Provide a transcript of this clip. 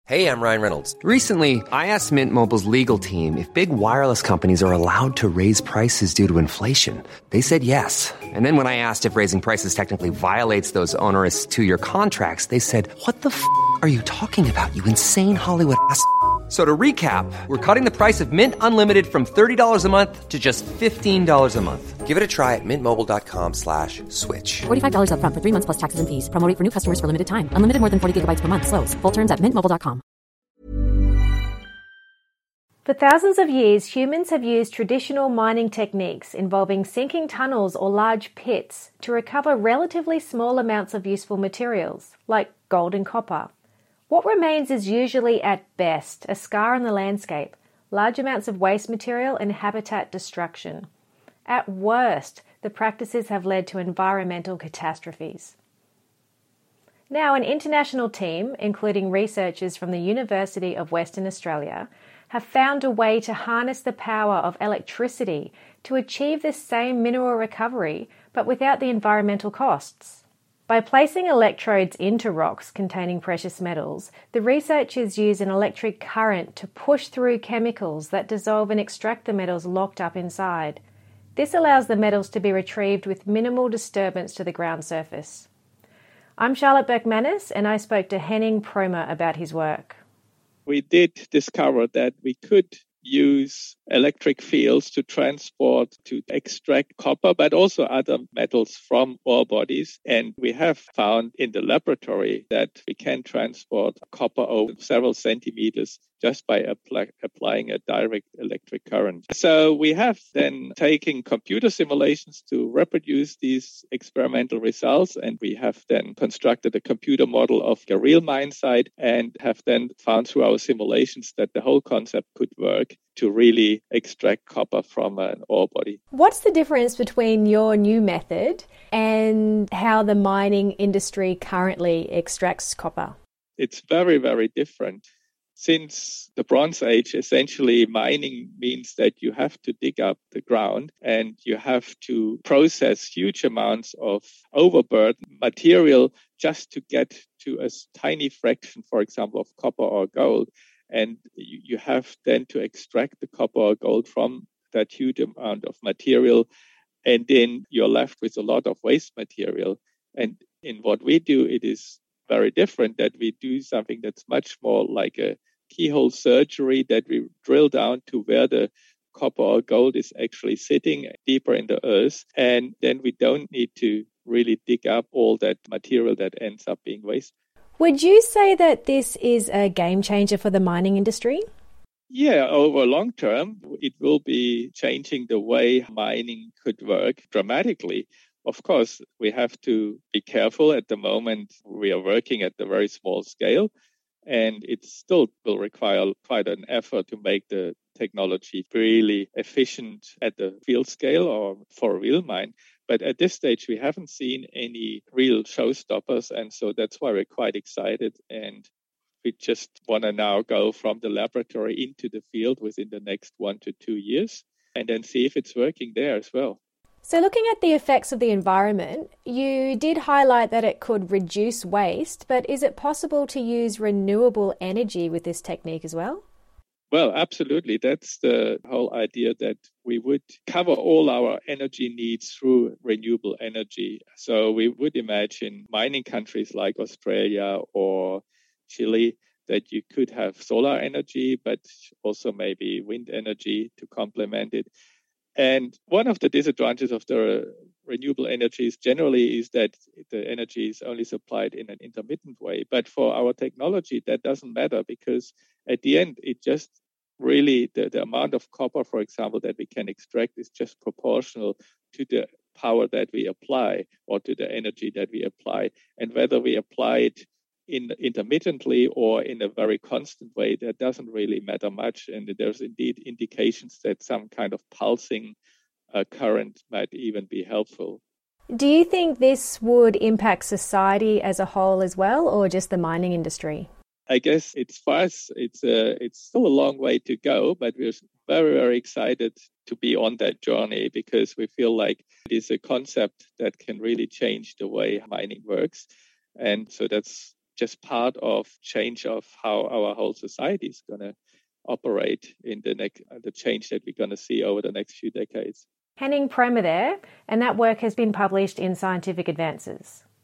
Hey, I'm Ryan Reynolds. Recently, I asked Mint Mobile's legal team if big wireless companies are allowed to raise prices due to inflation. They said yes. And then when I asked if raising prices technically violates those onerous two-year contracts, they said, "What the f*** are you talking about, you insane Hollywood ass?" So to recap, we're cutting the price of Mint Unlimited from $30 a month to just $15 a month. Give it a try at mintmobile.com/switch. $45 up front for 3 months plus taxes and fees. Promo rate for new customers for limited time. Unlimited more than 40 gigabytes per month. Slows full terms at mintmobile.com. For thousands of years, humans have used traditional mining techniques involving sinking tunnels or large pits to recover relatively small amounts of useful materials, like gold and copper. What remains is usually, at best, a scar on the landscape, large amounts of waste material and habitat destruction. At worst, the practices have led to environmental catastrophes. Now, an international team, including researchers from the University of Western Australia, have found a way to harness the power of electricity to achieve the same mineral recovery, but without the environmental costs. By placing electrodes into rocks containing precious metals, the researchers use an electric current to push through chemicals that dissolve and extract the metals locked up inside. This allows the metals to be retrieved with minimal disturbance to the ground surface. I'm Charlotte Berkmanis, and I spoke to Henning Promer about his work. We did discover that we could use electric fields to transport, to extract copper, but also other metals from ore bodies. And we have found in the laboratory that we can transport copper over several centimeters just by applying a direct electric current. So we have then taken computer simulations to reproduce these experimental results, and we have then constructed a computer model of a real mine site and have then found through our simulations that the whole concept could work to really extract copper from an ore body. What's the difference between your new method and how the mining industry currently extracts copper? It's very, very different. Since the Bronze Age, essentially mining means that you have to dig up the ground and you have to process huge amounts of overburden material just to get to a tiny fraction, for example, of copper or gold. And you have then to extract the copper or gold from that huge amount of material. And then you're left with a lot of waste material. And in what we do, it is very different, that we do something that's much more like a keyhole surgery, that we drill down to where the copper or gold is actually sitting deeper in the earth. And then we don't need to really dig up all that material that ends up being waste. Would you say that this is a game changer for the mining industry? Yeah, over long term, it will be changing the way mining could work dramatically. Of course, we have to be careful. At the moment, we are working at a very small scale, and it still will require quite an effort to make the technology really efficient at the field scale or for a real mine. But at this stage, we haven't seen any real showstoppers, and so that's why we're quite excited. And we just want to now go from the laboratory into the field within the next 1 to 2 years, and then see if it's working there as well. So looking at the effects of the environment, you did highlight that it could reduce waste, but is it possible to use renewable energy with this technique as well? Well, absolutely. That's the whole idea, that we would cover all our energy needs through renewable energy. So we would imagine mining countries like Australia or Chile that you could have solar energy, but also maybe wind energy to complement it. And one of the disadvantages of the renewable energies generally is that the energy is only supplied in an intermittent way. But for our technology, that doesn't matter, because at the end, it just really, the amount of copper, for example, that we can extract is just proportional to the power that we apply or to the energy that we apply. And whether we apply it intermittently or in a very constant way, that doesn't really matter much. And there's indeed indications that some kind of pulsing current might even be helpful. Do you think this would impact society as a whole as well, or just the mining industry? I guess for us, it's still a long way to go, but we're very, very excited to be on that journey, because we feel like it is a concept that can really change the way mining works. And so that's just part of change of how our whole society is going to operate in the change that we're going to see over the next few decades. Henning Prema there, and that work has been published in Scientific Advances.